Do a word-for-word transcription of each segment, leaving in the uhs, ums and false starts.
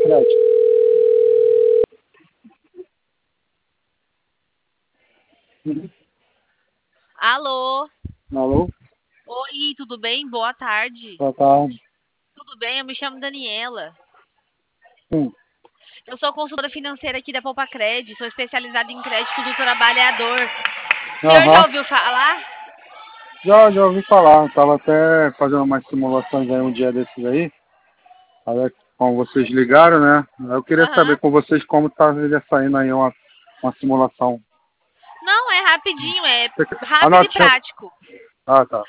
crédito. Uhum. Alô? Alô? Oi, tudo bem? Boa tarde. Boa tarde. Tudo bem? Eu me chamo Daniela. Sim. Eu sou consultora financeira aqui da Poupa Cred, sou especializada em crédito do trabalhador. O senhor já Aham. ouviu falar? Já, já ouvi falar. Eu tava até fazendo umas simulações aí um dia desses aí. Aí, como vocês ligaram, né? Eu queria saber Aham. com vocês como tá saindo aí uma, uma simulação. Não, é rapidinho, é rápido e Anote. prático. Ah, tá.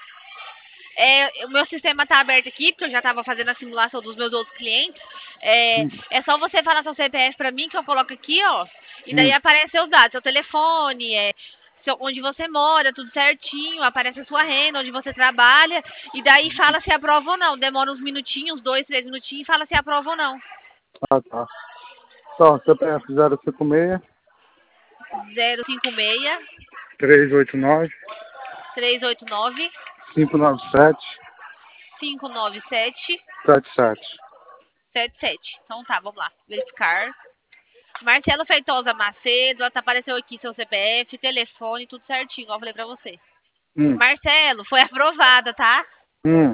É, o meu sistema está aberto aqui, porque eu já estava fazendo a simulação dos meus outros clientes. É, Hum, é só você falar seu C P F para mim, que eu coloco aqui, ó. E daí hum. aparece seus dados, seu telefone, é, seu, onde você mora, tudo certinho. Aparece a sua renda, onde você trabalha. E daí fala se aprova ou não. Demora uns minutinhos, dois, três minutinhos, e fala se aprova ou não. Ah, tá. Então, C P F zero cinco seis, zero cinco seis, três oito nove, três oito nove, cinco nove sete, cinco nove sete, sete sete. sete sete. Então tá, vamos lá. Verificar. Marcelo Feitosa Macedo, apareceu aqui seu C P F, telefone, tudo certinho, igual eu falei pra você. Hum, Marcelo, foi aprovada, tá? hum,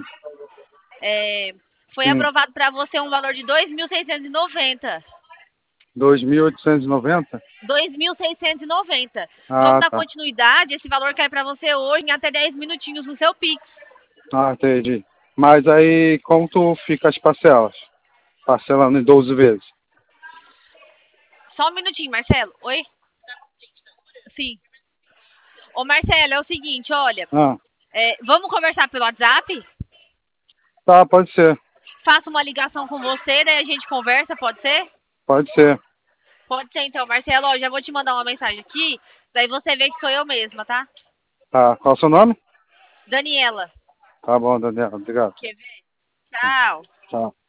É, foi hum. aprovado pra você um valor de dois mil seiscentos e noventa. dois mil oitocentos e noventa? dois mil seiscentos e noventa. Vamos Ah, dar tá. continuidade, esse valor cai pra você hoje em até dez minutinhos no seu Pix. Ah, entendi. Mas aí, como tu fica as parcelas? Parcelando em doze vezes. Só um minutinho, Marcelo. Oi? Sim. Ô, Marcelo, é o seguinte, olha, Ah, é, vamos conversar pelo WhatsApp? tá, pode ser. Faço uma ligação com você, daí a gente conversa, pode ser? Pode ser. Pode ser então, Marcelo, ó, já vou te mandar uma mensagem aqui, daí você vê que sou eu mesma, tá? Tá, qual é o seu nome? Daniela, Tá bom, Daniel. Obrigado. quer ver? Tá, Tchau. tchau.